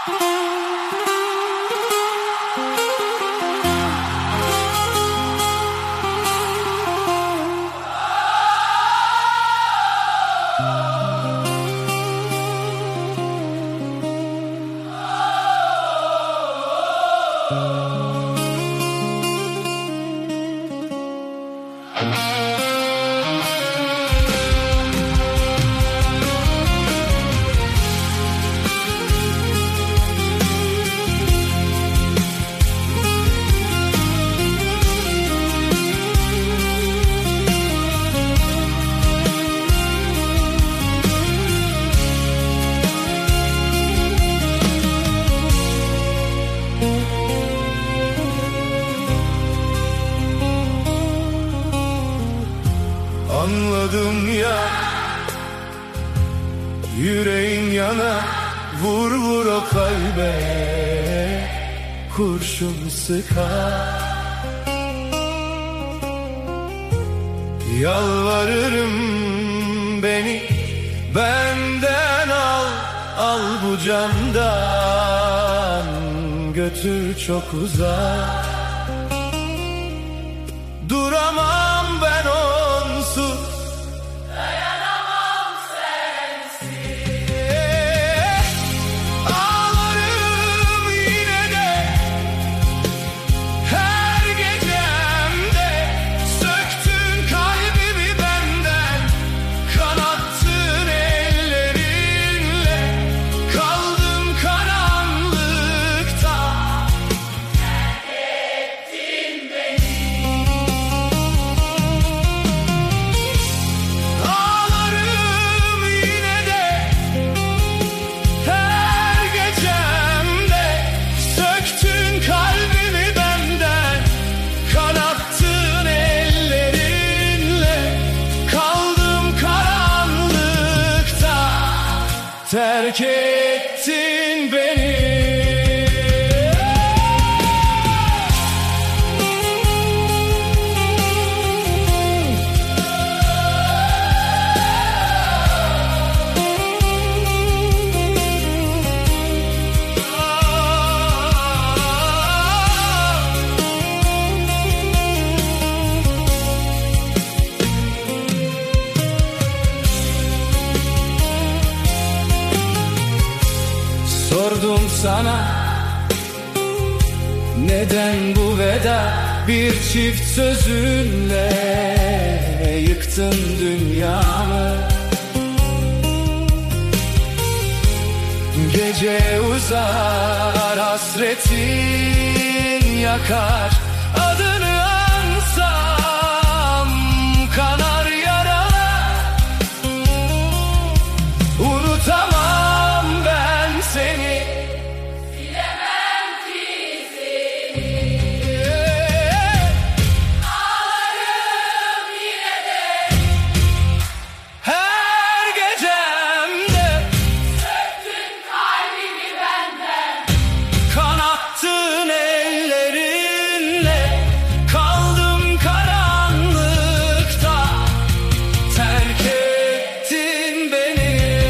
Anladım ya, yüreğin yana, vur vur o kalbe, kurşun sıkar. Yalvarırım beni benden al, al bu candan, götür çok uzak. Duramam ben onsuz, dayanamam sensiz. Ağlarım yine de her gecemde, söktün kalbimi benden, kanattın ellerinle, kaldım karanlıkta, terk ettin beni. Terk ettin beni. Sordum sana, neden bu veda? Bir çift sözünle yıktın dünyamı. Gece uzar, hasretin yakar, adını ansam kanar yaralar. Unutamam ben seni, silemem ki seni. Ağlarım yine de her gecemde, söktün kalbimi benden, kanattın ellerinle, kaldım karanlıkta, terk ettin beni.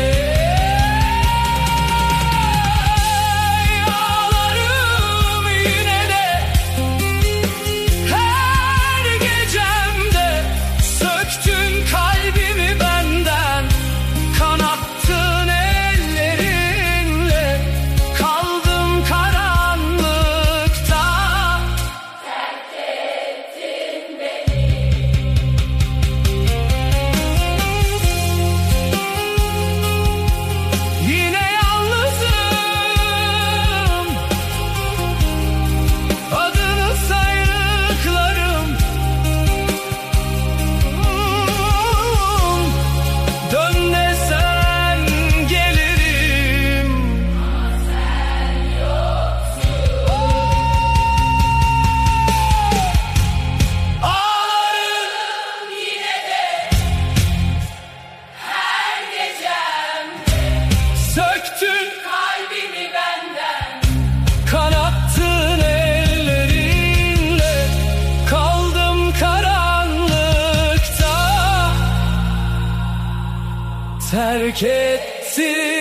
Söktün kalbimi benden, kanattın ellerinle, kaldım karanlıkta, terk ettin.